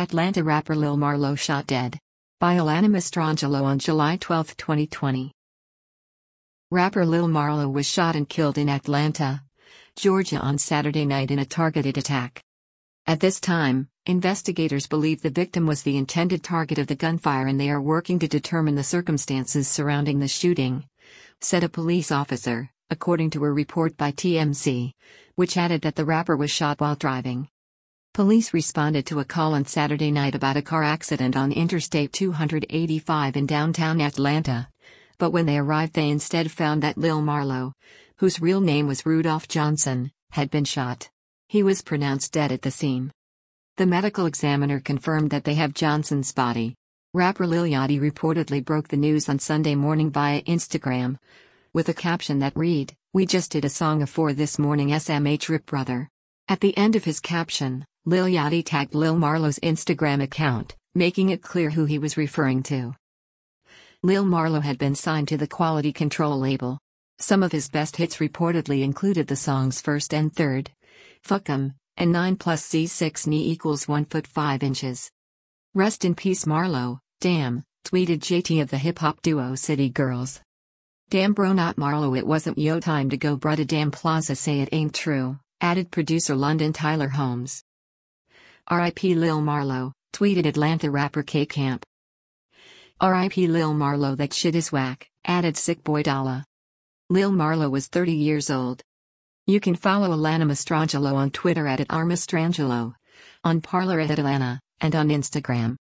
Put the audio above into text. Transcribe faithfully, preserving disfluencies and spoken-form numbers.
Atlanta rapper Lil Marlo shot dead by Alanna Mastrangelo on July twelfth, twenty twenty. Rapper Lil Marlo was shot and killed in Atlanta, Georgia on Saturday night in a targeted attack. At this time, investigators believe the victim was the intended target of the gunfire and they are working to determine the circumstances surrounding the shooting, said a police officer, according to a report by T M Z, which added that the rapper was shot while driving. Police responded to a call on Saturday night about a car accident on Interstate two eighty-five in downtown Atlanta, but when they arrived they instead found that Lil Marlo, whose real name was Rudolph Johnson, had been shot. He was pronounced dead at the scene. The medical examiner confirmed that they have Johnson's body. Rapper Lil Yachty reportedly broke the news on Sunday morning via Instagram, with a caption that read, "We just did a song for this morning S M H Rip Brother." At the end of his caption, Lil Yachty tagged Lil Marlo's Instagram account, making it clear who he was referring to. Lil Marlo had been signed to the Quality Control label. Some of his best hits reportedly included the songs First and Third, Fuck 'Em, and nine plus C six knee equals one foot five inches. Rest in peace Marlo, damn, tweeted J T of the hip-hop duo City Girls. Damn bro not Marlo it wasn't yo time to go brudda damn plaza say it ain't true, added producer London Tyler Holmes. R I P Lil Marlo, tweeted Atlanta rapper K Camp. R I P Lil Marlo that shit is whack, added Sick Boy Dollar. Lil Marlo was thirty years old. You can follow Alanna Mastrangelo on Twitter at, at rmastrangelo, on Parler at Atlanta, and on Instagram.